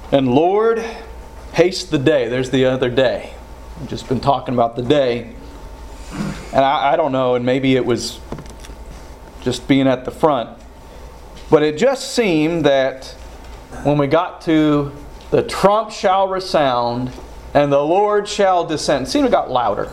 And Lord, haste the day. There's the other day. We've just been talking about the day. And I don't know, and maybe it was just being at the front. But it just seemed that when we got to the trump shall resound and the Lord shall descend, it seemed it got louder.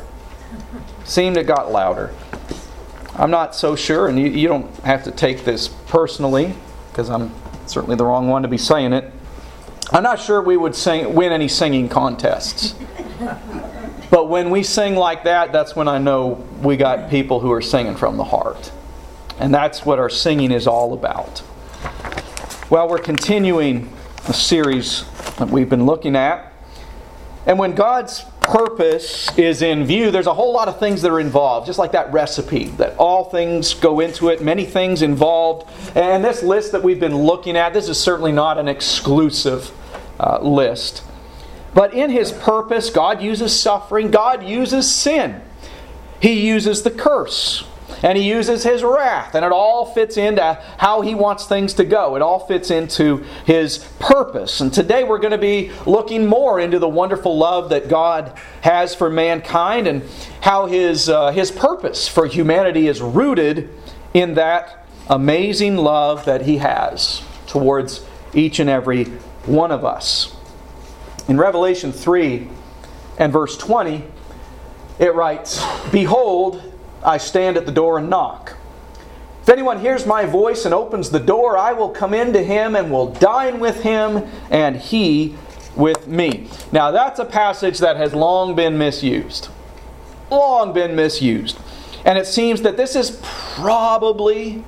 I'm not so sure, and you don't have to take this personally, because I'm certainly the wrong one to be saying it. I'm not sure we would win any singing contests. But when we sing like that, that's when I know we got people who are singing from the heart. And that's what our singing is all about. Well, we're continuing a series that we've been looking at. And when God's purpose is in view, there's a whole lot of things that are involved. Just like that recipe, that all things go into it, many things involved. And this list that we've been looking at, this is certainly not an exclusive list. But in His purpose, God uses suffering. God uses sin. He uses the curse. And He uses His wrath. And it all fits into how He wants things to go. It all fits into His purpose. And today we're going to be looking more into the wonderful love that God has for mankind and how His purpose for humanity is rooted in that amazing love that He has towards each and every one of us. In Revelation 3 and verse 20, it writes, "Behold, I stand at the door and knock. If anyone hears my voice and opens the door, I will come in to him and will dine with him and he with me." Now that's a passage that has long been misused. Long been misused. And it seems that this is probably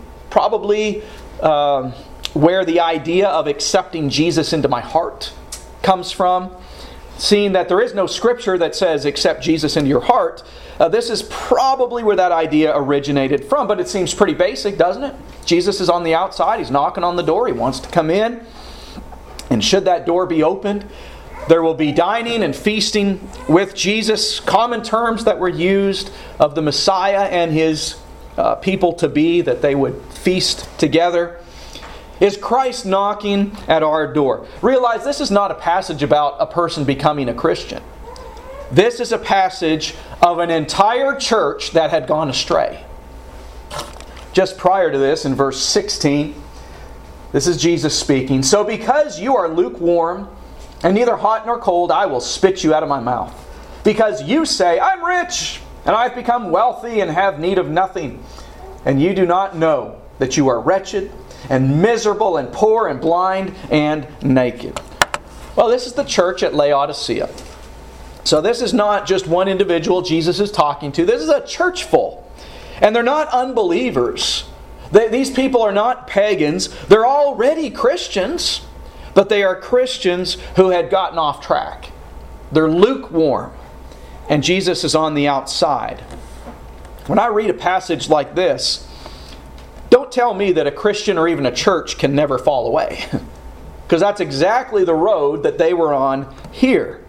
where the idea of accepting Jesus into my heart comes from. Seeing that there is no scripture that says accept Jesus into your heart, this is probably where that idea originated from. But it seems pretty basic, doesn't it? Jesus is on the outside. He's knocking on the door. He wants to come in. And should that door be opened, there will be dining and feasting with Jesus. Common terms that were used of the Messiah and His people to be, that they would feast together. Is Christ knocking at our door? Realize this is not a passage about a person becoming a Christian. This is a passage of an entire church that had gone astray. Just prior to this, in verse 16, this is Jesus speaking. "So because you are lukewarm and neither hot nor cold, I will spit you out of my mouth. Because you say, 'I'm rich, and I've become wealthy and have need of nothing.' And you do not know that you are wretched and miserable and poor and blind and naked." Well, this is the church at Laodicea. So this is not just one individual Jesus is talking to. This is a church full. And they're not unbelievers. These people are not pagans. They're already Christians. But they are Christians who had gotten off track. They're lukewarm. And Jesus is on the outside. When I read a passage like this, don't tell me that a Christian or even a church can never fall away. Because that's exactly the road that they were on here.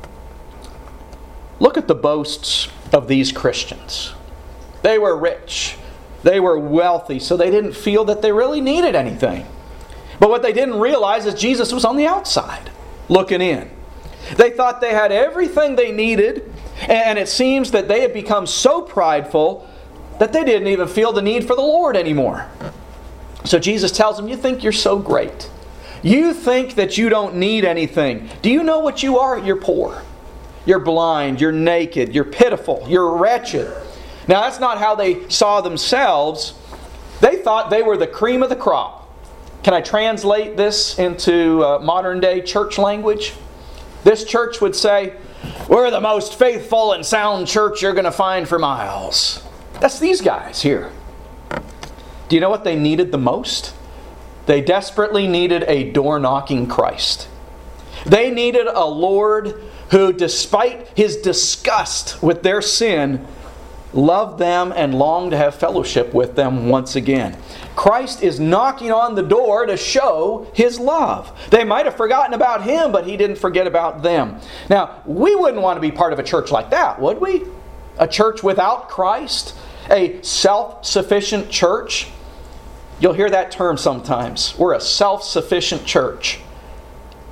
Look at the boasts of these Christians. They were rich. They were wealthy, so they didn't feel that they really needed anything. But what they didn't realize is Jesus was on the outside, looking in. They thought they had everything they needed, and it seems that they had become so prideful that they didn't even feel the need for the Lord anymore. So Jesus tells them, you think you're so great. You think that you don't need anything. Do you know what you are? You're poor. You're blind. You're naked. You're pitiful. You're wretched. Now that's not how they saw themselves. They thought they were the cream of the crop. Can I translate this into modern day church language? This church would say, we're the most faithful and sound church you're going to find for miles. That's these guys here. Do you know what they needed the most? They desperately needed a door-knocking Christ. They needed a Lord who, despite His disgust with their sin, loved them and longed to have fellowship with them once again. Christ is knocking on the door to show His love. They might have forgotten about Him, but He didn't forget about them. Now, we wouldn't want to be part of a church like that, would we? A church without Christ? A self-sufficient church? You'll hear that term sometimes. We're a self-sufficient church.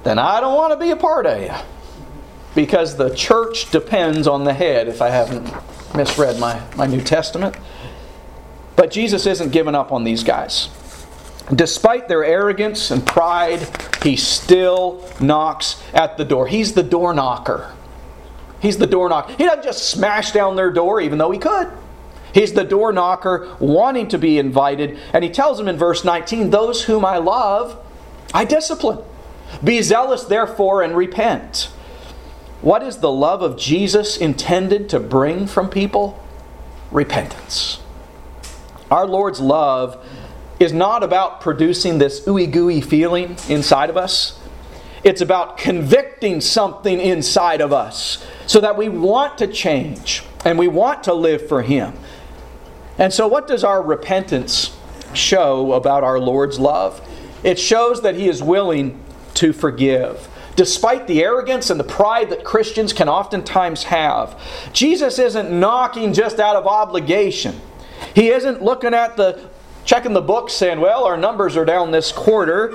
then I don't want to be a part of you. Because the church depends on the head, if I haven't misread my New Testament. But Jesus isn't giving up on these guys. Despite their arrogance and pride, He still knocks at the door. He's the door knocker. He's the door knocker. He doesn't just smash down their door, even though He could. He's the door knocker, wanting to be invited. And He tells them in verse 19, "Those whom I love, I discipline. Be zealous, therefore, and repent." What is the love of Jesus intended to bring from people? Repentance. Our Lord's love is not about producing this ooey gooey feeling inside of us. It's about convicting something inside of us so that we want to change and we want to live for Him. And so what does our repentance show about our Lord's love? It shows that He is willing to forgive. Despite the arrogance and the pride that Christians can oftentimes have, Jesus isn't knocking just out of obligation. He isn't looking at checking the book saying, well, our numbers are down this quarter.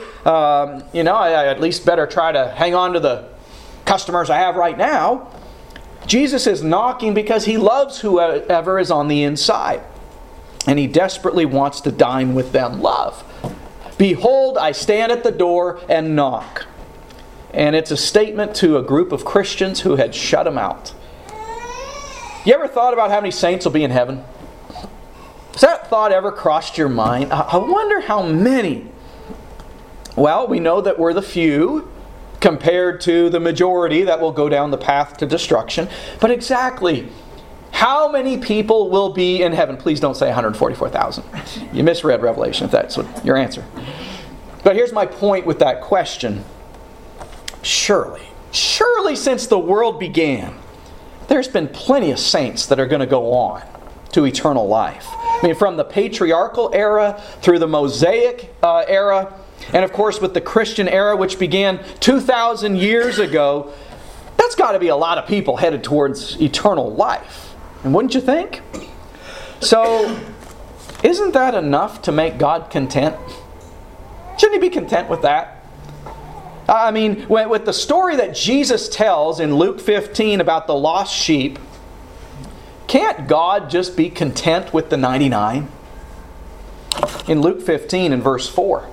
I at least better try to hang on to the customers I have right now. Jesus is knocking because He loves whoever is on the inside. And He desperately wants to dine with them. Love. "Behold, I stand at the door and knock." And it's a statement to a group of Christians who had shut Him out. You ever thought about how many saints will be in heaven? Has that thought ever crossed your mind? I wonder how many. Well, we know that we're the few compared to the majority that will go down the path to destruction. But exactly how many people will be in heaven? Please don't say 144,000. You misread Revelation if that's your answer. But here's my point with that question. Surely since the world began, there's been plenty of saints that are going to go on to eternal life. I mean, from the patriarchal era through the Mosaic era, and of course with the Christian era, which began 2,000 years ago, that's got to be a lot of people headed towards eternal life. And wouldn't you think? So, isn't that enough to make God content? Shouldn't He be content with that? I mean, with the story that Jesus tells in Luke 15 about the lost sheep, can't God just be content with the 99? In Luke 15 and verse 4.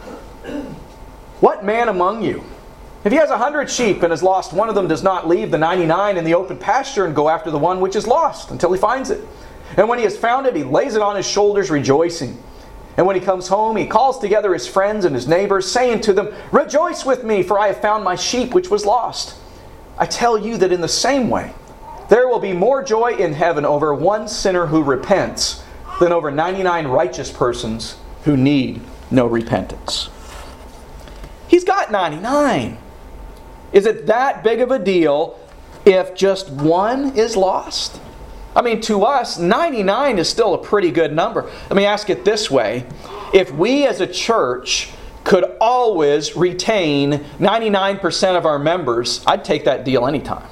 "What man among you, if he has 100 sheep and has lost one of them, does not leave the 99 in the open pasture and go after the one which is lost until he finds it? And when he has found it, he lays it on his shoulders rejoicing. And when he comes home, he calls together his friends and his neighbors, saying to them, 'Rejoice with me, for I have found my sheep which was lost.' I tell you that in the same way, there will be more joy in heaven over one sinner who repents than over 99 righteous persons who need no repentance." He's got 99. Is it that big of a deal if just one is lost? I mean, to us, 99 is still a pretty good number. Let me ask it this way. If we as a church could always retain 99% of our members, I'd take that deal anytime.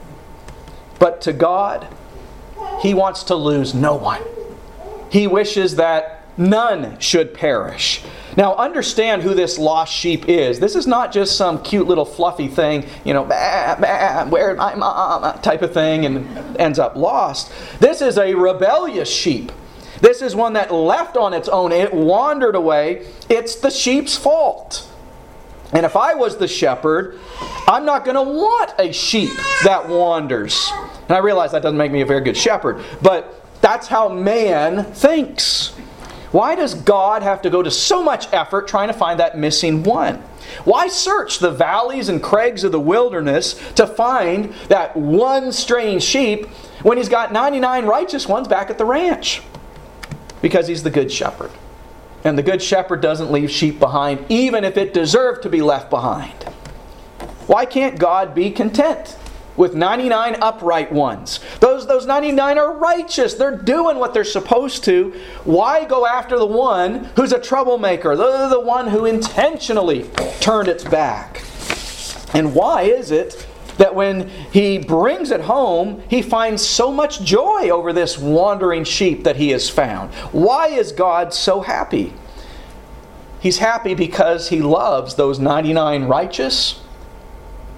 But to God, He wants to lose no one. He wishes that none should perish. Now understand who this lost sheep is. This is not just some cute little fluffy thing, bah, bah, where's my mom type of thing and ends up lost. This is a rebellious sheep. This is one that left on its own. It wandered away. It's the sheep's fault. And if I was the shepherd, I'm not going to want a sheep that wanders. And I realize that doesn't make me a very good shepherd, but that's how man thinks. Why does God have to go to so much effort trying to find that missing one? Why search the valleys and crags of the wilderness to find that one straying sheep when He's got 99 righteous ones back at the ranch? Because He's the good shepherd. And the good shepherd doesn't leave sheep behind, even if it deserved to be left behind. Why can't God be content with 99 upright ones? Those 99 are righteous. They're doing what they're supposed to. Why go after the one who's a troublemaker? The one who intentionally turned its back. And why is it that when He brings it home, He finds so much joy over this wandering sheep that He has found? Why is God so happy? He's happy because He loves those 99 righteous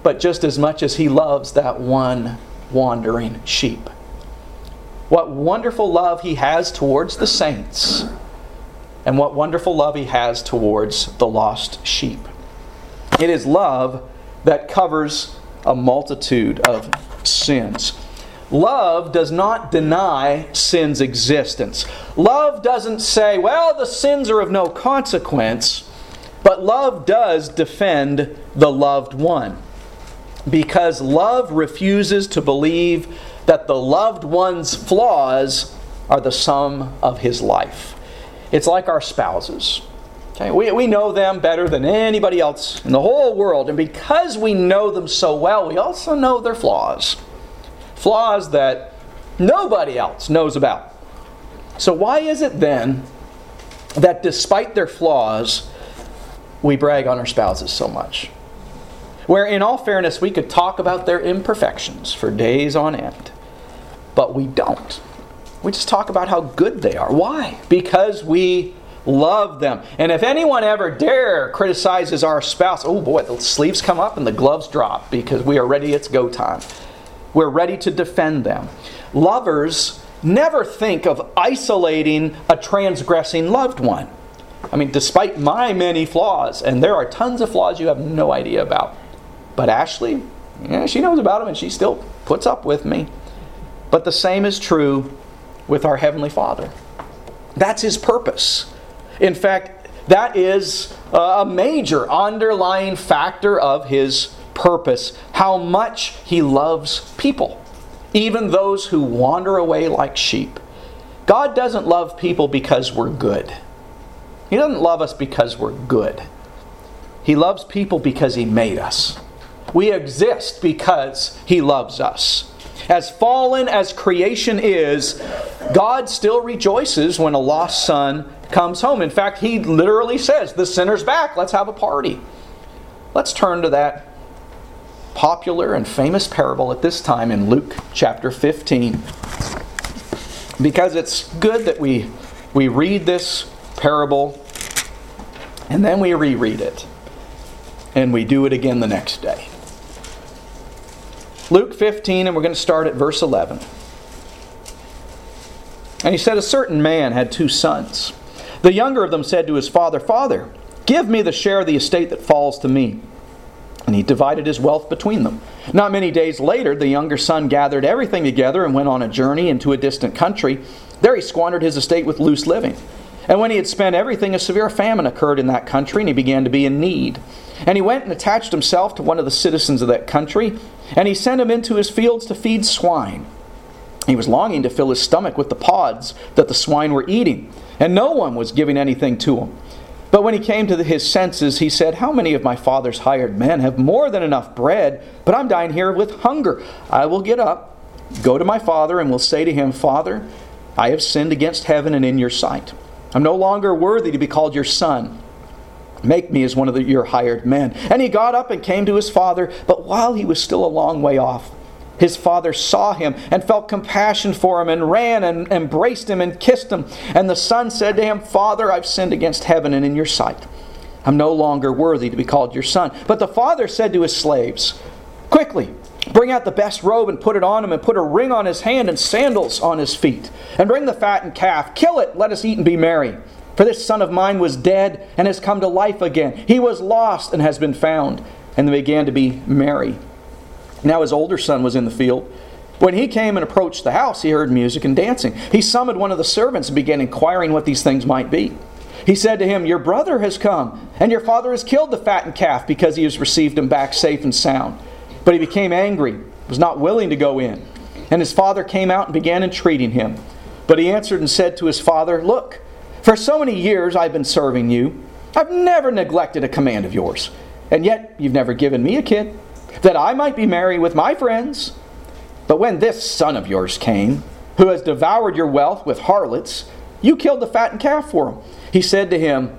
but just as much as He loves that one wandering sheep. What wonderful love He has towards the saints, and what wonderful love He has towards the lost sheep. It is love that covers a multitude of sins. Love does not deny sin's existence. Love doesn't say, well, the sins are of no consequence, but love does defend the loved one. Because love refuses to believe that the loved one's flaws are the sum of his life. It's like our spouses. Okay? We know them better than anybody else in the whole world. And because we know them so well, we also know their flaws. Flaws that nobody else knows about. So why is it then that despite their flaws, we brag on our spouses so much? Where in all fairness, we could talk about their imperfections for days on end. But we don't. We just talk about how good they are. Why? Because we love them. And if anyone ever dare criticizes our spouse, oh boy, the sleeves come up and the gloves drop because we are ready, it's go time. We're ready to defend them. Lovers never think of isolating a transgressing loved one. I mean, despite my many flaws, and there are tons of flaws you have no idea about. But Ashley, she knows about them and she still puts up with me. But the same is true with our Heavenly Father. That's His purpose. In fact, that is a major underlying factor of His purpose. How much He loves people, even those who wander away like sheep. God doesn't love people because we're good. He doesn't love us because we're good. He loves people because He made us. We exist because He loves us. As fallen as creation is, God still rejoices when a lost son comes home. In fact, He literally says, the sinner's back, let's have a party. Let's turn to that popular and famous parable at this time in Luke chapter 15. Because it's good that we read this parable and then we reread it. And we do it again the next day. Luke 15, and we're going to start at verse 11. And he said, a certain man had 2 sons. The younger of them said to his father, Father, give me the share of the estate that falls to me. And he divided his wealth between them. Not many days later, the younger son gathered everything together and went on a journey into a distant country. There he squandered his estate with loose living. And when he had spent everything, a severe famine occurred in that country, and he began to be in need. And he went and attached himself to one of the citizens of that country, and he sent him into his fields to feed swine. He was longing to fill his stomach with the pods that the swine were eating, and no one was giving anything to him. But when he came to his senses, he said, how many of my father's hired men have more than enough bread, but I'm dying here with hunger? I will get up, go to my father, and will say to him, Father, I have sinned against heaven and in your sight. I'm no longer worthy to be called your son. Make me as one of your hired men. And he got up and came to his father, but while he was still a long way off, his father saw him and felt compassion for him and ran and embraced him and kissed him. And the son said to him, Father, I've sinned against heaven and in your sight. I'm no longer worthy to be called your son. But the father said to his slaves, Quickly, bring out the best robe and put it on him, and put a ring on his hand and sandals on his feet. And bring the fattened calf. Kill it, let us eat and be merry. For this son of mine was dead and has come to life again. He was lost and has been found. And they began to be merry. Now his older son was in the field. When he came and approached the house, he heard music and dancing. He summoned one of the servants and began inquiring what these things might be. He said to him, Your brother has come, and your father has killed the fattened calf because he has received him back safe and sound. But he became angry, was not willing to go in. And his father came out and began entreating him. But he answered and said to his father, Look, for so many years I've been serving you. I've never neglected a command of yours. And yet you've never given me a kid, that I might be merry with my friends. But when this son of yours came, who has devoured your wealth with harlots, you killed the fattened calf for him. He said to him,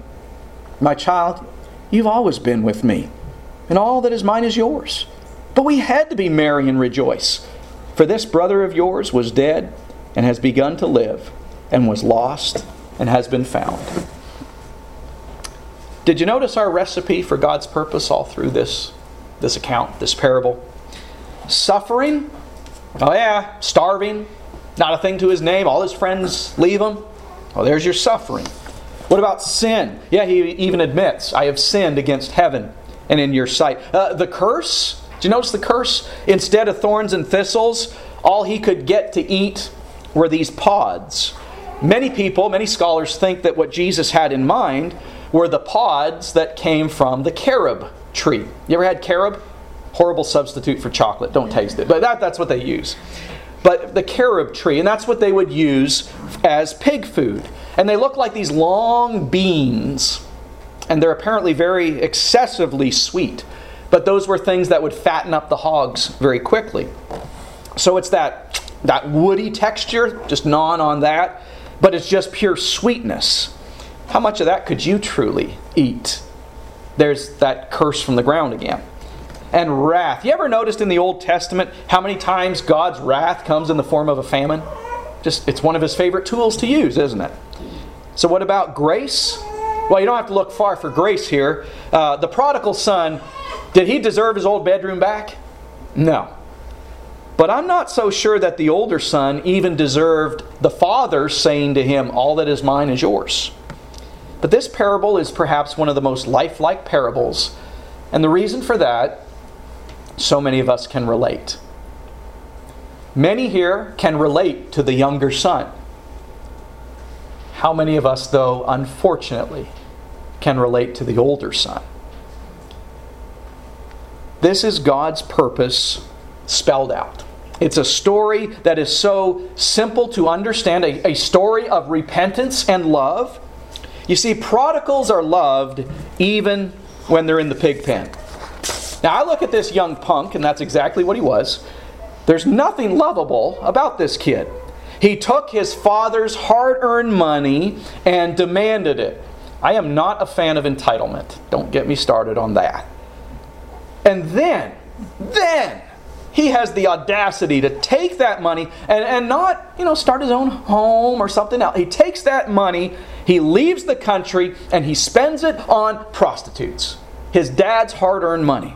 My child, you've always been with me, and all that is mine is yours. But we had to be merry and rejoice. For this brother of yours was dead and has begun to live, and was lost and has been found. Did you notice our recipe for God's purpose all through this this account, this parable. Suffering? Oh yeah, starving. Not a thing to his name. All his friends leave him. Oh, there's your suffering. What about sin? Yeah, he even admits, I have sinned against heaven and in your sight. The curse? Did you notice the curse? Instead of thorns and thistles, all he could get to eat were these pods. Many people, many scholars think that what Jesus had in mind were the pods that came from the carob tree. You ever had carob? Horrible substitute for chocolate. Don't taste it. But that's what they use. But the carob tree, and that's what they would use as pig food. And they look like these long beans, and they're apparently very excessively sweet. But those were things that would fatten up the hogs very quickly. So it's that woody texture, just gnawing on that, but it's just pure sweetness. How much of that could you truly eat? There's that curse from the ground again. And wrath. You ever noticed in the Old Testament how many times God's wrath comes in the form of a famine? It's one of His favorite tools to use, isn't it? So what about grace? Well, you don't have to look far for grace here. The prodigal son, did he deserve his old bedroom back? No. But I'm not so sure that the older son even deserved the father saying to him, all that is mine is yours. But this parable is perhaps one of the most lifelike parables. And the reason for that, so many of us can relate. Many here can relate to the younger son. How many of us, though, unfortunately, can relate to the older son? This is God's purpose spelled out. It's a story that is so simple to understand, a story of repentance and love. You see, prodigals are loved even when they're in the pig pen. Now, I look at this young punk, and that's exactly what he was. There's nothing lovable about this kid. He took his father's hard-earned money and demanded it. I am not a fan of entitlement. Don't get me started on that. And then he has the audacity to take that money and not, start his own home or something else. He takes that money, he leaves the country, and he spends it on prostitutes. His dad's hard-earned money.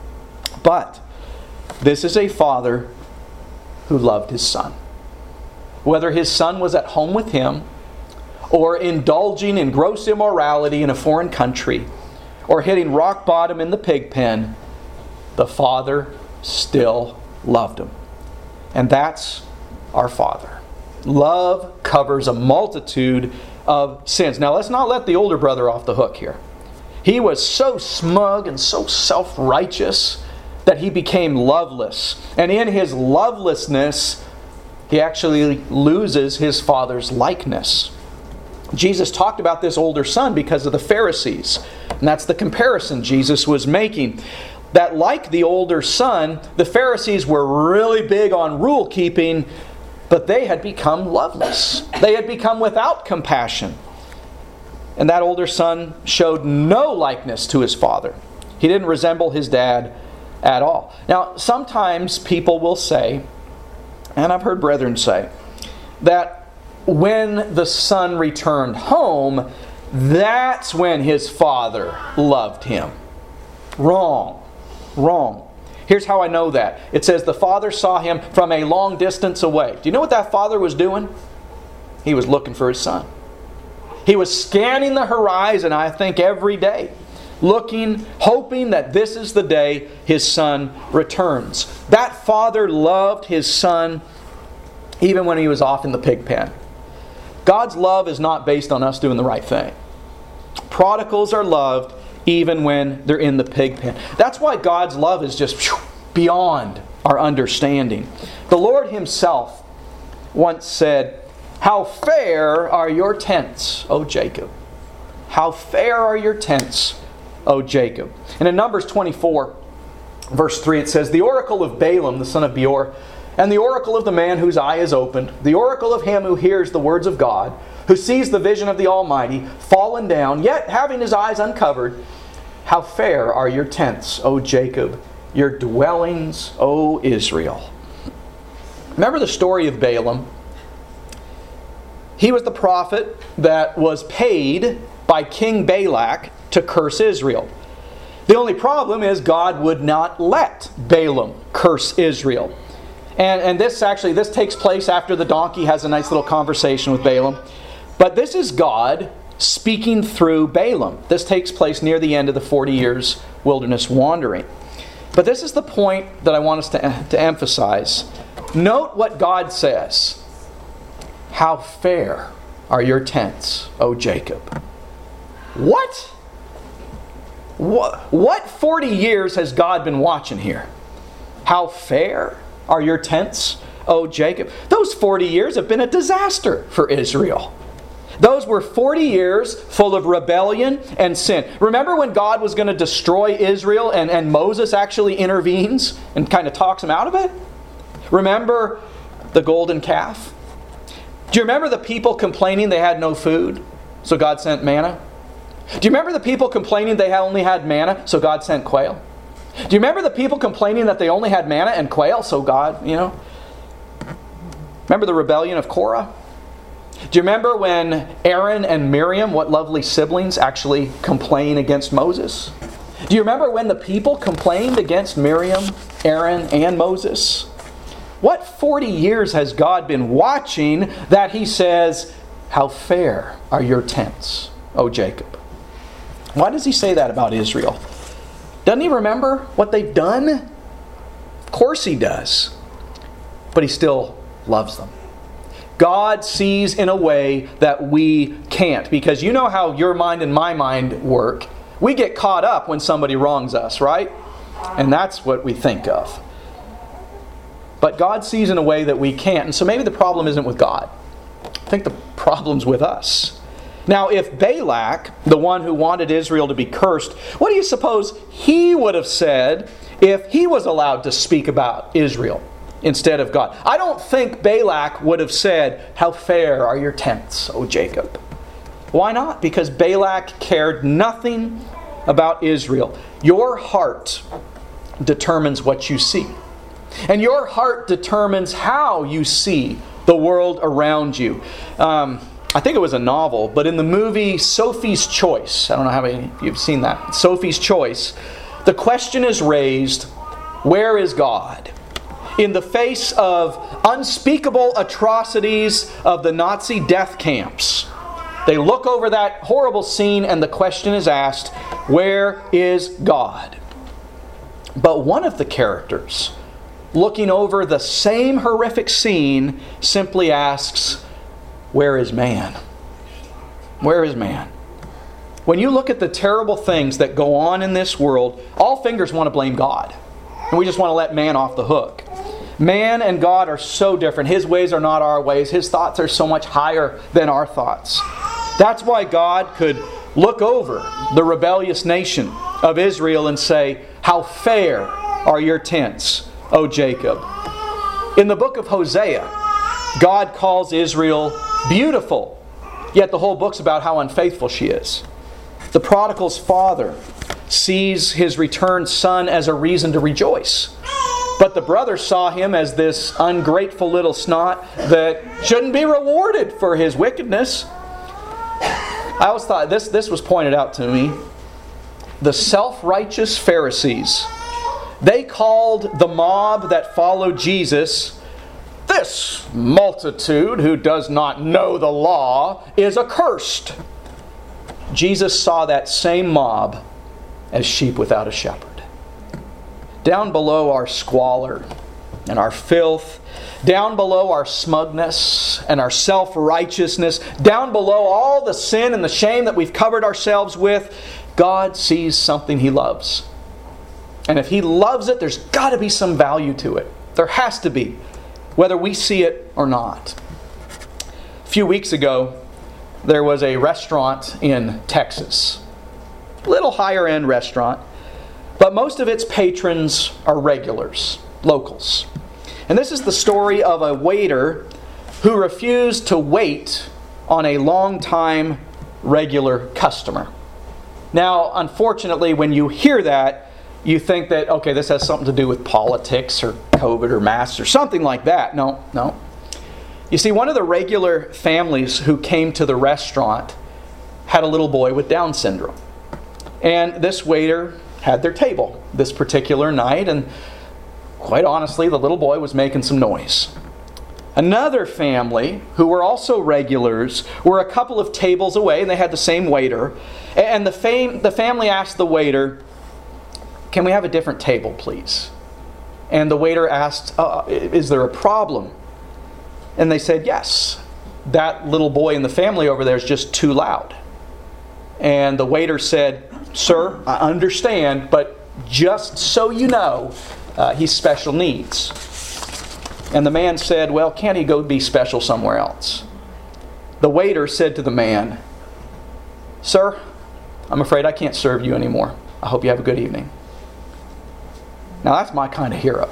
But this is a father who loved his son. Whether his son was at home with him, or indulging in gross immorality in a foreign country, or hitting rock bottom in the pig pen, the Father still loved him. And that's our Father. Love covers a multitude of sins. Now, let's not let the older brother off the hook here. He was so smug and so self-righteous that he became loveless. And in his lovelessness, he actually loses his father's likeness. Jesus talked about this older son because of the Pharisees. And that's the comparison Jesus was making. That like the older son, the Pharisees were really big on rule keeping, but they had become loveless. They had become without compassion. And that older son showed no likeness to his father. He didn't resemble his dad at all. Now, sometimes people will say, and I've heard brethren say, that when the son returned home, that's when his father loved him. Wrong. Here's how I know that. It says the father saw him from a long distance away. Do you know what that father was doing? He was looking for his son. He was scanning the horizon, I think, every day. Looking, hoping that this is the day his son returns. That father loved his son even when he was off in the pig pen. God's love is not based on us doing the right thing. Prodigals are loved even when they're in the pig pen. That's why God's love is just beyond our understanding. The Lord Himself once said, "How fair are your tents, O Jacob. How fair are your tents, O Jacob." And in Numbers 24, verse 3, it says, "The oracle of Balaam, the son of Beor, and the oracle of the man whose eye is opened, the oracle of him who hears the words of God, who sees the vision of the Almighty, fallen down, yet having his eyes uncovered, how fair are your tents, O Jacob, your dwellings, O Israel." Remember the story of Balaam? He was the prophet that was paid by King Balak to curse Israel. The only problem is God would not let Balaam curse Israel. And this takes place after the donkey has a nice little conversation with Balaam. But this is God speaking through Balaam. This takes place near the end of the 40 years wilderness wandering. But this is the point that I want us to emphasize. Note what God says. How fair are your tents, O Jacob. What? What 40 years has God been watching here? How fair are your tents, O Jacob? Those 40 years have been a disaster for Israel. Those were 40 years full of rebellion and sin. Remember when God was going to destroy Israel and Moses actually intervenes and kind of talks him out of it? Remember the golden calf? Do you remember the people complaining they had no food, so God sent manna? Do you remember the people complaining they only had manna, so God sent quail? Do you remember the people complaining that they only had manna and quail, so God, Remember the rebellion of Korah? Do you remember when Aaron and Miriam, what lovely siblings, actually complain against Moses? Do you remember when the people complained against Miriam, Aaron, and Moses? What 40 years has God been watching that He says, how fair are your tents, O Jacob? Why does He say that about Israel? Doesn't He remember what they've done? Of course He does. But He still loves them. God sees in a way that we can't. Because you know how your mind and my mind work. We get caught up when somebody wrongs us, right? And that's what we think of. But God sees in a way that we can't. And so maybe the problem isn't with God. I think the problem's with us. Now, if Balak, the one who wanted Israel to be cursed, what do you suppose he would have said if he was allowed to speak about Israel instead of God? I don't think Balak would have said, how fair are your tents, O Jacob. Why not? Because Balak cared nothing about Israel. Your heart determines what you see. And your heart determines how you see the world around you. I think it was a novel, but in the movie Sophie's Choice, I don't know how many of you have seen that, Sophie's Choice, the question is raised, where is God? In the face of unspeakable atrocities of the Nazi death camps, they look over that horrible scene and the question is asked, where is God? But one of the characters, looking over the same horrific scene, simply asks, where is man? Where is man? When you look at the terrible things that go on in this world, all fingers want to blame God. And we just want to let man off the hook. Man and God are so different. His ways are not our ways. His thoughts are so much higher than our thoughts. That's why God could look over the rebellious nation of Israel and say, how fair are your tents, O Jacob. In the book of Hosea, God calls Israel beautiful, yet the whole book's about how unfaithful she is. The prodigal's father sees his returned son as a reason to rejoice. But the brother saw him as this ungrateful little snot that shouldn't be rewarded for his wickedness. I always thought this was pointed out to me. The self-righteous Pharisees, they called the mob that followed Jesus, this multitude who does not know the law is accursed. Jesus saw that same mob as sheep without a shepherd. Down below our squalor and our filth, down below our smugness and our self-righteousness, down below all the sin and the shame that we've covered ourselves with, God sees something He loves. And if He loves it, there's got to be some value to it. There has to be, whether we see it or not. A few weeks ago, there was a restaurant in Texas. A little higher end restaurant. But most of its patrons are regulars, locals. And this is the story of a waiter who refused to wait on a long-time regular customer. Now, unfortunately, when you hear that, you think that, okay, this has something to do with politics or COVID or masks or something like that. No. You see, one of the regular families who came to the restaurant had a little boy with Down syndrome. And this waiter had their table this particular night, and quite honestly, the little boy was making some noise. Another family, who were also regulars, were a couple of tables away, and they had the same waiter. And the family asked the waiter, "Can we have a different table, please?" And the waiter asked, "Is there a problem?" And they said, "Yes, that little boy in the family over there is just too loud." And the waiter said, "Sir, I understand, but just so you know, he's special needs." And the man said, "Well, can't he go be special somewhere else?" The waiter said to the man, "Sir, I'm afraid I can't serve you anymore. I hope you have a good evening." Now that's my kind of hero.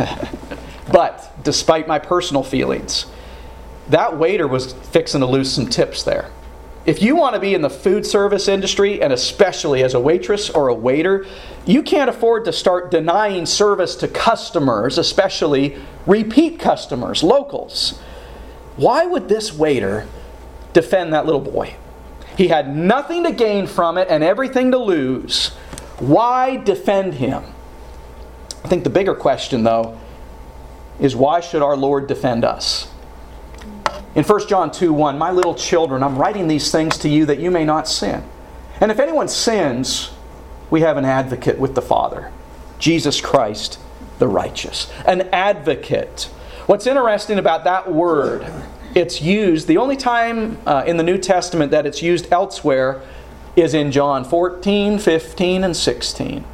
But despite my personal feelings, that waiter was fixing to lose some tips there. If you want to be in the food service industry, and especially as a waitress or a waiter, you can't afford to start denying service to customers, especially repeat customers, locals. Why would this waiter defend that little boy? He had nothing to gain from it and everything to lose. Why defend him? I think the bigger question, though, is why should our Lord defend us? In 1 John 2:1, "My little children, I'm writing these things to you that you may not sin. And if anyone sins, we have an advocate with the Father, Jesus Christ the righteous." An advocate. What's interesting about that word, it's used, the only time in the New Testament that it's used elsewhere is in John 14, 15, and 16.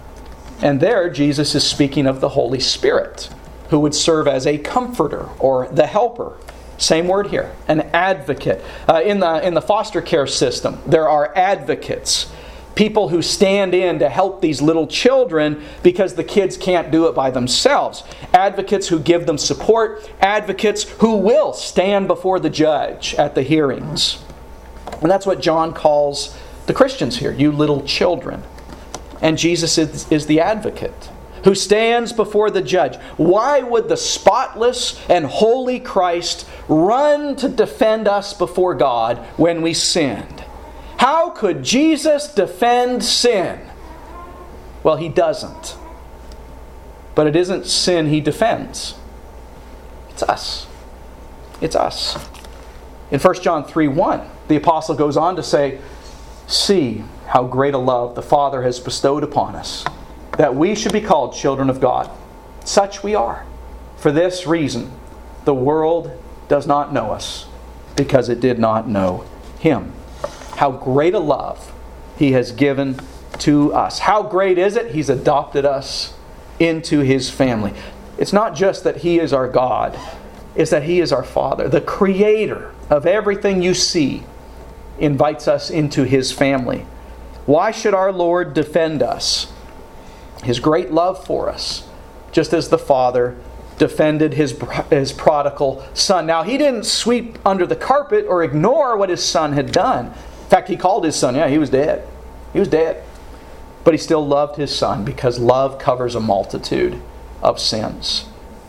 And there Jesus is speaking of the Holy Spirit, who would serve as a comforter or the helper. Same word here, an advocate. In the foster care system, there are advocates. People who stand in to help these little children because the kids can't do it by themselves. Advocates who give them support. Advocates who will stand before the judge at the hearings. And that's what John calls the Christians here, you little children. And Jesus is the advocate who stands before the judge. Why would the spotless and holy Christ run to defend us before God when we sinned? How could Jesus defend sin? Well, He doesn't. But it isn't sin He defends. It's us. It's us. In 1 John 3:1, the apostle goes on to say, "See how great a love the Father has bestowed upon us, that we should be called children of God. Such we are. For this reason, the world does not know us, because it did not know Him." How great a love He has given to us. How great is it? He's adopted us into His family. It's not just that He is our God, it's that He is our Father. The Creator of everything you see invites us into His family. Why should our Lord defend us? His great love for us, just as the Father defended His prodigal son. Now, He didn't sweep under the carpet or ignore what His son had done. In fact, He called His son, he was dead. He was dead. But He still loved His son because love covers a multitude of sins.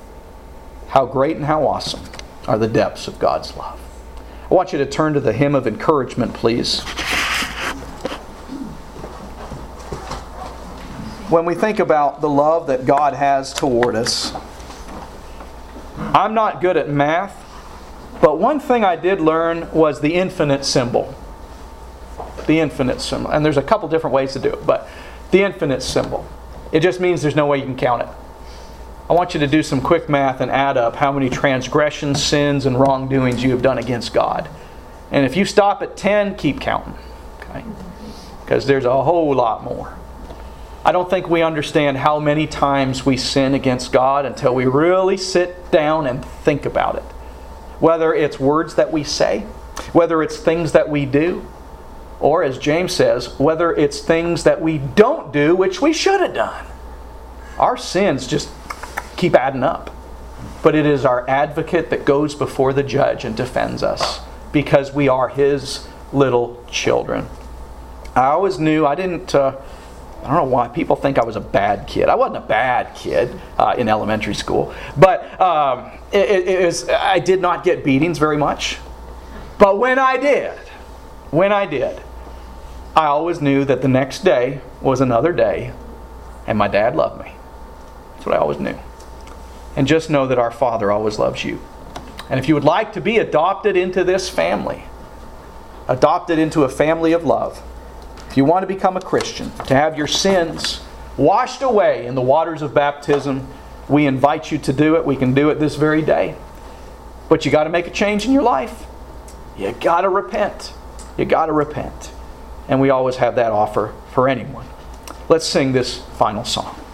How great and how awesome are the depths of God's love. I want you to turn to the hymn of encouragement, please. When we think about the love that God has toward us, I'm not good at math, but one thing I did learn was the infinite symbol. The infinite symbol. And there's a couple different ways to do it, but the infinite symbol. It just means there's no way you can count it. I want you to do some quick math and add up how many transgressions, sins, and wrongdoings you have done against God. And if you stop at 10, keep counting. Okay? Because there's a whole lot more. I don't think we understand how many times we sin against God until we really sit down and think about it. Whether it's words that we say, whether it's things that we do, or as James says, whether it's things that we don't do, which we should have done. Our sins just keep adding up. But it is our advocate that goes before the judge and defends us because we are His little children. I always knew, I don't know why people think I was a bad kid. I wasn't a bad kid in elementary school. But I did not get beatings very much. But when I did, I always knew that the next day was another day, and my dad loved me. That's what I always knew. And just know that our Father always loves you. And if you would like to be adopted into this family, adopted into a family of love, if you want to become a Christian, to have your sins washed away in the waters of baptism, we invite you to do it. We can do it this very day. But you got to make a change in your life. You got to repent. You got to repent. And we always have that offer for anyone. Let's sing this final song.